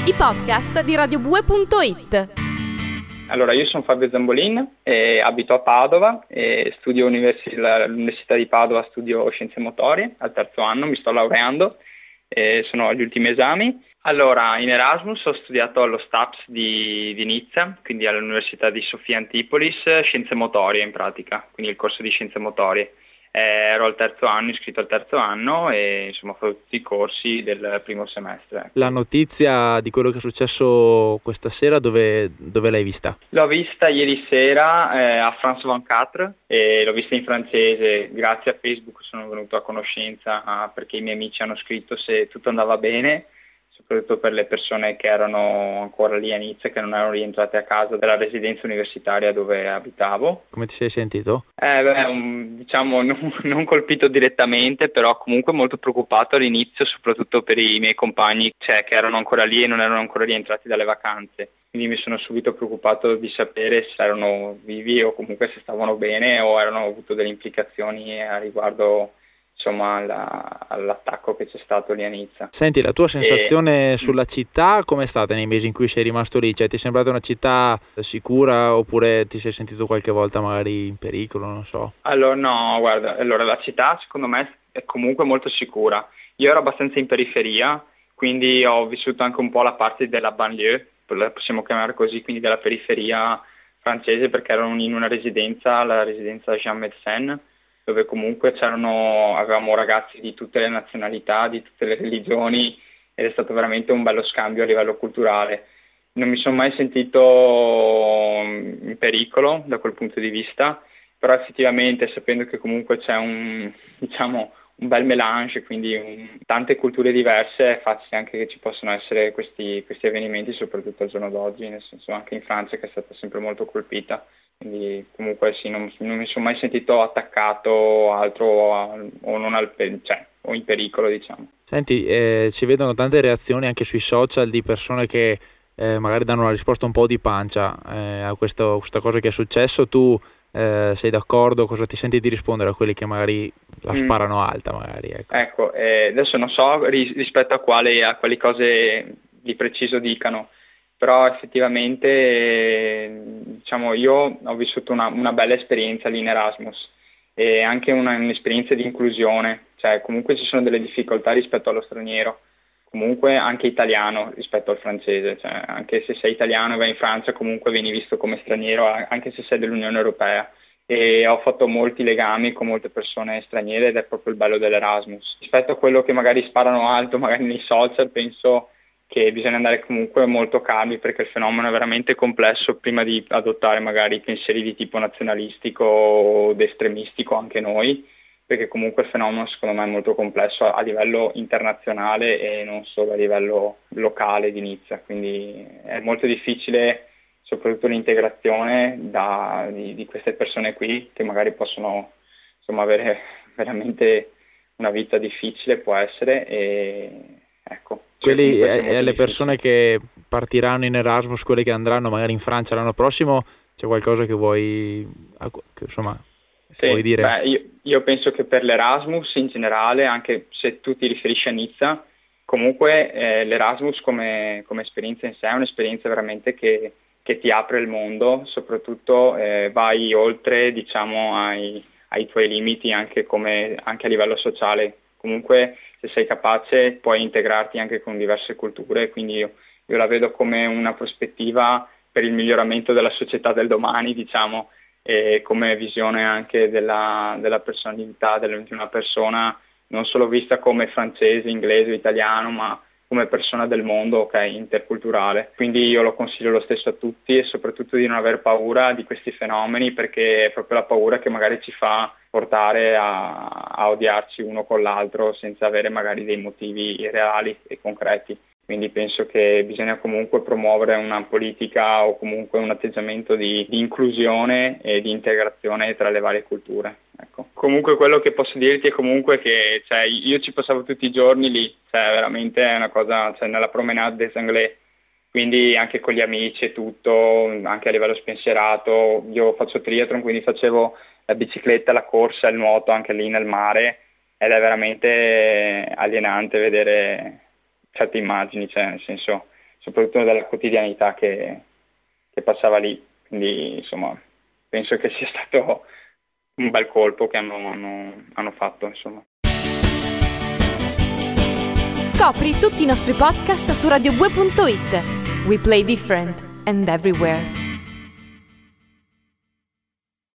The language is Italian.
I podcast di radiobue.it. Allora, io sono Fabio Zambolin, abito a Padova e studio all'Università di Padova, studio Scienze Motorie, al terzo anno, mi sto laureando e sono agli ultimi esami. Allora, in Erasmus ho studiato allo STAPS di Nizza, quindi all'Università di Sofia Antipolis, Scienze Motorie in pratica, quindi il corso di Scienze Motorie. Ero al terzo anno, iscritto al terzo anno e insomma ho fatto tutti i corsi del primo semestre. La notizia di quello che è successo questa sera dove l'hai vista? L'ho vista ieri sera a France 24 e l'ho vista in francese. Grazie a Facebook sono venuto a conoscenza perché i miei amici hanno scritto se tutto andava bene, soprattutto per le persone che erano ancora lì a Nizza, che non erano rientrate a casa dalla residenza universitaria dove abitavo. Come ti sei sentito? Diciamo non colpito direttamente, però comunque molto preoccupato all'inizio, soprattutto per i miei compagni, che erano ancora lì e non erano ancora rientrati dalle vacanze. Quindi mi sono subito preoccupato di sapere se erano vivi o comunque se stavano bene o erano avuto delle implicazioni a riguardo insomma all'attacco che c'è stato lì a Nizza. Senti, la tua sensazione sulla città com'è stata nei mesi in cui sei rimasto lì? Cioè, ti è sembrata una città sicura oppure ti sei sentito qualche volta magari in pericolo, non so? Allora no, guarda, la città secondo me è comunque molto sicura. Io ero abbastanza in periferia, quindi ho vissuto anche un po' la parte della banlieue, la possiamo chiamare così, quindi della periferia francese, perché ero in una residenza, la residenza Jean Médecin, dove comunque avevamo ragazzi di tutte le nazionalità, di tutte le religioni ed è stato veramente un bello scambio a livello culturale. Non mi sono mai sentito in pericolo da quel punto di vista, però effettivamente sapendo che comunque c'è un bel mélange, quindi tante culture diverse, è facile anche che ci possano essere questi avvenimenti, soprattutto al giorno d'oggi, nel senso anche in Francia che è stata sempre molto colpita. Quindi comunque sì, non mi sono mai sentito attaccato o altro o in pericolo, diciamo. Senti, ci vedono tante reazioni anche sui social di persone che magari danno una risposta un po' di pancia a questa cosa che è successo. Tu sei d'accordo? Cosa ti senti di rispondere a quelli che magari la sparano alta magari? Ecco, adesso non so rispetto a quali cose di preciso dicano, però effettivamente diciamo io ho vissuto una bella esperienza lì in Erasmus e anche un'esperienza di inclusione, cioè comunque ci sono delle difficoltà rispetto allo straniero, comunque anche italiano rispetto al francese, cioè anche se sei italiano e vai in Francia comunque vieni visto come straniero anche se sei dell'Unione Europea. E ho fatto molti legami con molte persone straniere ed è proprio il bello dell'Erasmus. Rispetto a quello che magari sparano alto, magari nei social, penso che bisogna andare comunque molto calmi perché il fenomeno è veramente complesso prima di adottare magari pensieri di tipo nazionalistico o estremistico anche noi, perché comunque il fenomeno secondo me è molto complesso a livello internazionale e non solo a livello locale di Nizza, quindi è molto difficile soprattutto l'integrazione di queste persone qui che magari possono insomma avere veramente una vita difficile, può essere, e ecco. Quelli le persone che partiranno in Erasmus, quelle che andranno magari in Francia l'anno prossimo, c'è qualcosa che vuoi dire? Beh, io penso che per l'Erasmus in generale, anche se tu ti riferisci a Nizza, comunque l'Erasmus come esperienza in sé è un'esperienza veramente che ti apre il mondo, soprattutto vai oltre diciamo ai tuoi limiti anche a livello sociale. Comunque se sei capace puoi integrarti anche con diverse culture, quindi io la vedo come una prospettiva per il miglioramento della società del domani, diciamo, e come visione anche della personalità di una persona, non solo vista come francese, inglese o italiano, ma come persona del mondo, interculturale. Quindi io lo consiglio lo stesso a tutti e soprattutto di non aver paura di questi fenomeni, perché è proprio la paura che magari ci fa portare a odiarci uno con l'altro senza avere magari dei motivi reali e concreti. Quindi penso che bisogna comunque promuovere una politica o comunque un atteggiamento di inclusione e di integrazione tra le varie culture. Ecco. Comunque quello che posso dirti è comunque che io ci passavo tutti i giorni lì, veramente è una cosa, nella promenade des Anglais, quindi anche con gli amici e tutto, anche a livello spensierato. Io faccio triathlon, quindi facevo la bicicletta, la corsa, il nuoto anche lì nel mare ed è veramente alienante vedere certe immagini, nel senso soprattutto della quotidianità che passava lì. Quindi insomma penso che sia stato un bel colpo che hanno fatto, insomma. Scopri tutti i nostri podcast su radiobue.it. We play different and everywhere.